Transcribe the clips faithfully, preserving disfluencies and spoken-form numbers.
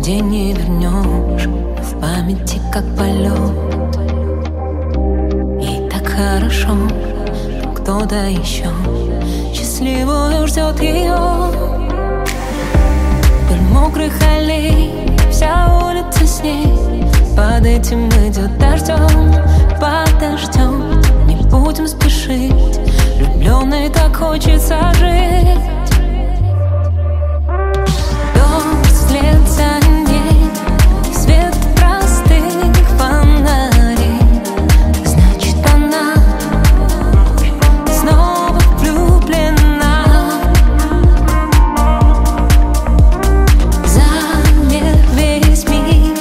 день не вернешь, но в памяти как полет. Ей так хорошо, там кто-то еще счастливую ждет ее. Вдоль мокрых аллей вся улица с ней, под этим идет дождем, подождем. Не будем спешить, влюбленной так хочется жить. Дождь вслед за ней, свет простых фонарей. Значит, она снова влюблена. Замер весь мир,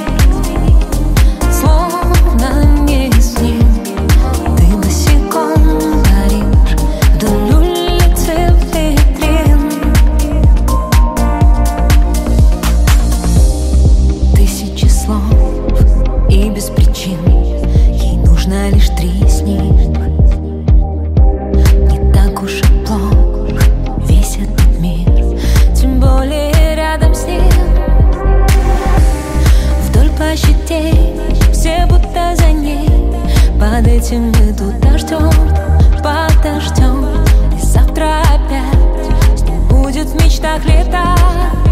словно не с ним. Ты босиком паришь вдоль улицы витрин. Тысячи слов и без причин, ей нужно лишь три из них. Не так уж и плох весь этот мир, тем более рядом с ним. Вдоль площадей все будто за ней, под этим идут дождем, подождем. И завтра опять с ним будет в мечтах летать.